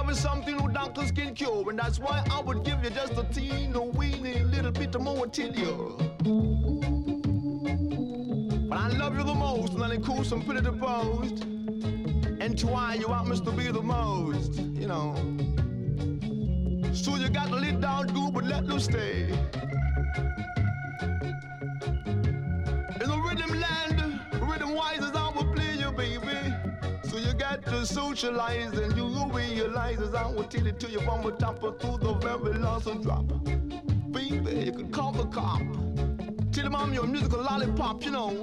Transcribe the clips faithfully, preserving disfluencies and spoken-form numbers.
is something no doctors can cure, and that's why I would give you just a teeny weeny little bit more till you. But I love you the most, and I'm cool, some pretty deposed. And to why you want me to be the most, you know. So you got to let down good, but let loose stay. In the rhythm land, rhythm wise as I will play you, baby. So you got to socialize and you will realize as I will tell it to you from the top of through the very last drop. Baby, you can call the cop. Tell him I'm your musical lollipop, you know.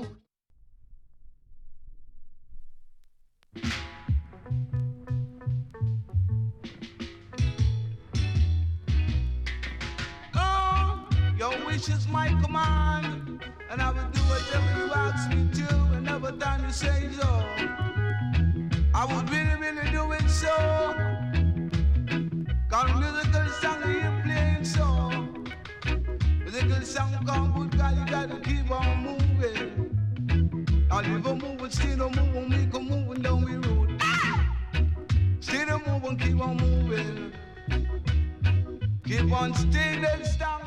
Your wish is my command, and I will do whatever you ask me to, and every time you say so, I would really, really do it so. Cause musical song you're playing so, musical song come good, cause you gotta keep on moving. Now you go moving, still don't move, and we go moving, don't be rude. Still don't move and keep on moving. Keep on staying and strong.